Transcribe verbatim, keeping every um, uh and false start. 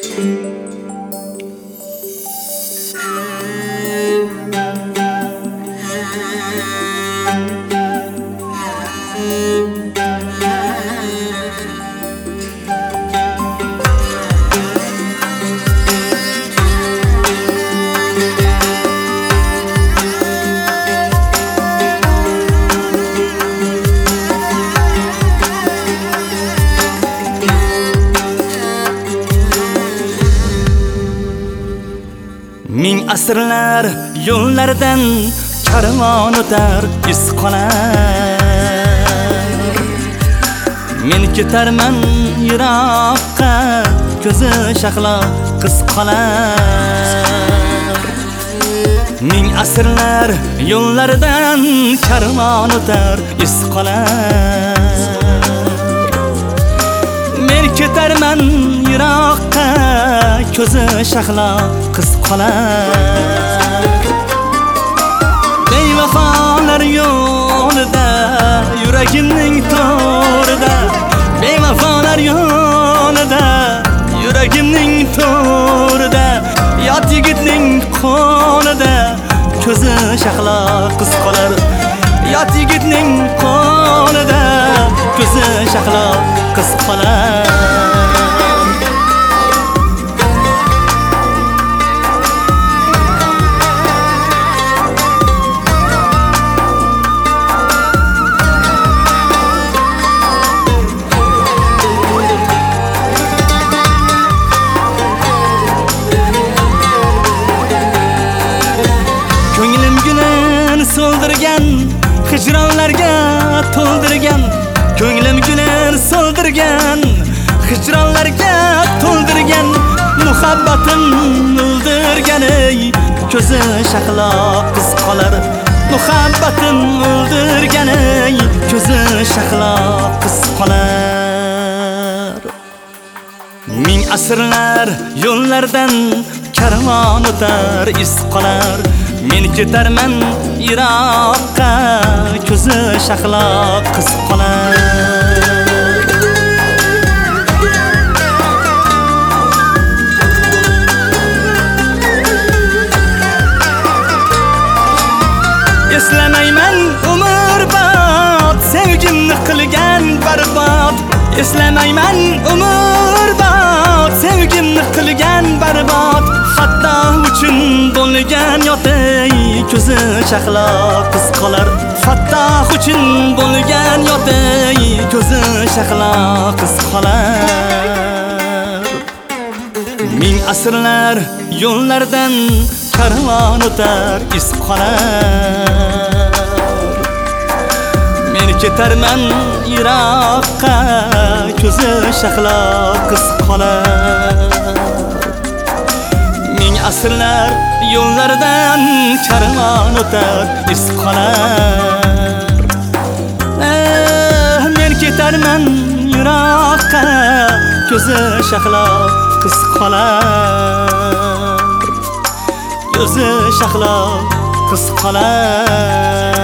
Ming asrlar yo'llardan karvon o'tar, iz qolar. Men ketarman yiroqqa, ko'zi shahlo qiz qolar. Ming asrlar yo'llardan karvon o'tar, iz qolar. Men ketarman yiroqqa, ko'zi shahlo qiz qolar. Bevafolar yo'lida, yuragimning to'rida. Bevafolar yo'lida, yuragimning to'rida. Yot yigitning qo'lida, ko'zi shahlo qiz qolar. Yot yigitning qo'lida, ko'zi shahlo qiz qolar. Ko'nglim gulin so'ldirgan, hijronlarga to'ldirgan. Ko'nglim gulin so'ldirgan, hijronlarga to'ldirgan. Muhabbatim o'ldirgan, ey ko'zi shahlo qiz qolar. Muhabbatim o'ldirgan, ey ko'zi shahlo qiz qolar. Ming asrlar yo'llardan karvon o'tar, iz qolar. Men ketarman yiroqqa, ko'zi shahlo qiz qolar. Eslamayman umrbod sevgimni qilgan barbod. Eslamayman umrbod sevgimni qilgan barbod. Fattoh uchun bo'lgan yotay, ko'zi shahlo qiz qolar. Fattoh uchun bo'lgan yotay, ko'zi shahlo qiz qolar. Ming asrlar yo'llardan karvon o'tar, iz qolar. Men ketarman yiroqqa, ko'zi shahlo qiz qolar. Ming asrlar yo'llardan karvon o'tar, iz qolar. Men ketarman yiroqqa, ko'zi shahlo qiz qolar. Ko'zi shahlo qiz qolar.